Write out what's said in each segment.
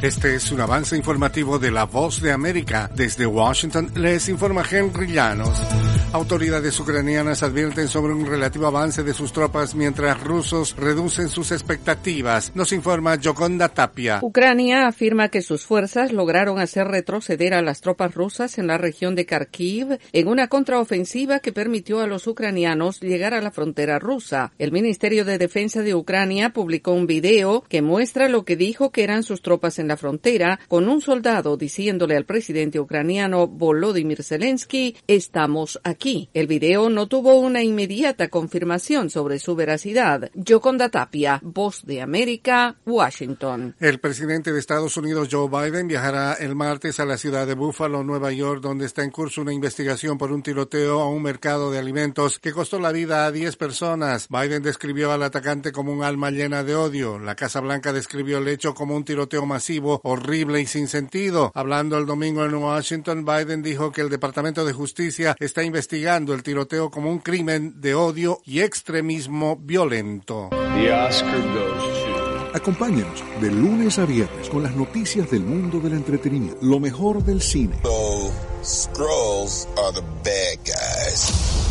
Este es un avance informativo de La Voz de América. Desde Washington les informa Henry Llanos. Autoridades ucranianas advierten sobre un relativo avance de sus tropas mientras rusos reducen sus expectativas. Nos informa Yoconda Tapia. Ucrania afirma que sus fuerzas lograron hacer retroceder a las tropas rusas en la región de Kharkiv en una contraofensiva que permitió a los ucranianos llegar a la frontera rusa. El Ministerio de Defensa de Ucrania publicó un video que muestra lo que dijo que eran sus tropas en la frontera, con un soldado diciéndole al presidente ucraniano Volodymyr Zelensky: "Estamos aquí". El video no tuvo una inmediata confirmación sobre su veracidad. Yoconda Tapia, Voz de América, Washington. El presidente de Estados Unidos, Joe Biden, viajará el martes a la ciudad de Buffalo, Nueva York, donde está en curso una investigación por un tiroteo a un mercado de alimentos que costó la vida a 10 personas. Biden describió al atacante como un alma llena de odio. La Casa Blanca describió el hecho como un tiroteo masivo, horrible y sin sentido. Hablando el domingo en Washington, Biden dijo que el Departamento de Justicia está investigando el tiroteo como un crimen de odio y extremismo violento. The Oscar goes to... Acompáñanos de lunes a viernes con las noticias del mundo del entretenimiento, lo mejor del cine. So, Skrulls are the bad guys.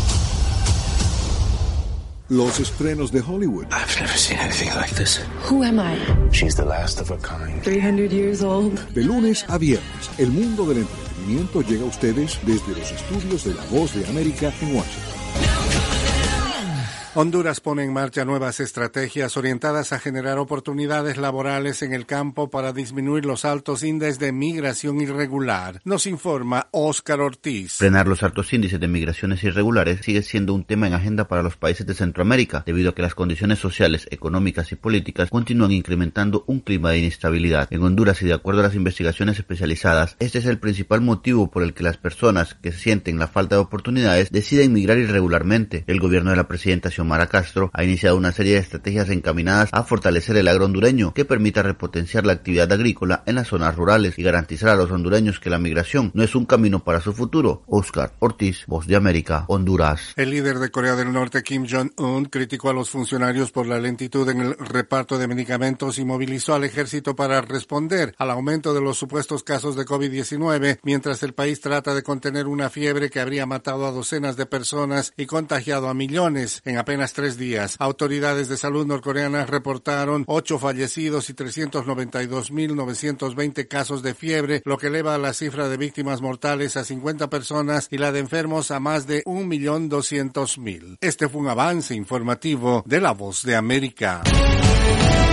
Los estrenos de Hollywood. I've never seen anything like this. Who am I? She's the last of a kind. 300 years old. De lunes a viernes, el mundo del entretenimiento llega a ustedes desde los estudios de La Voz de América en Washington. Honduras pone en marcha nuevas estrategias orientadas a generar oportunidades laborales en el campo para disminuir los altos índices de migración irregular. Nos informa Oscar Ortiz. Frenar los altos índices de migraciones irregulares sigue siendo un tema en agenda para los países de Centroamérica, debido a que las condiciones sociales, económicas y políticas continúan incrementando un clima de inestabilidad. En Honduras, y de acuerdo a las investigaciones especializadas, este es el principal motivo por el que las personas que sienten la falta de oportunidades deciden migrar irregularmente. El gobierno de la presidenta Xiomara Castro ha iniciado una serie de estrategias encaminadas a fortalecer el agro hondureño que permita repotenciar la actividad agrícola en las zonas rurales y garantizar a los hondureños que la migración no es un camino para su futuro. Oscar Ortiz, Voz de América, Honduras. El líder de Corea del Norte, Kim Jong-un, criticó a los funcionarios por la lentitud en el reparto de medicamentos y movilizó al ejército para responder al aumento de los supuestos casos de COVID-19, mientras el país trata de contener una fiebre que habría matado a docenas de personas y contagiado a millones en apenas 3 días. Autoridades de salud norcoreanas reportaron 8 fallecidos y 392.920 casos de fiebre, lo que eleva la cifra de víctimas mortales a 50 personas y la de enfermos a más de 1.200.000. Este fue un avance informativo de La Voz de América.